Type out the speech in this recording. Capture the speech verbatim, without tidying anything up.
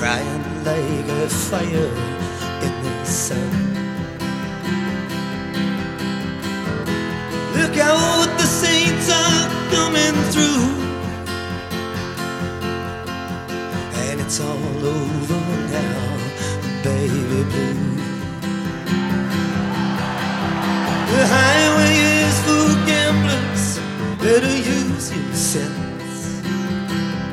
crying like a fire in the sun. Look out, the saints are coming through, and it's all over now, baby blue. The highway is for gamblers, better use your sense.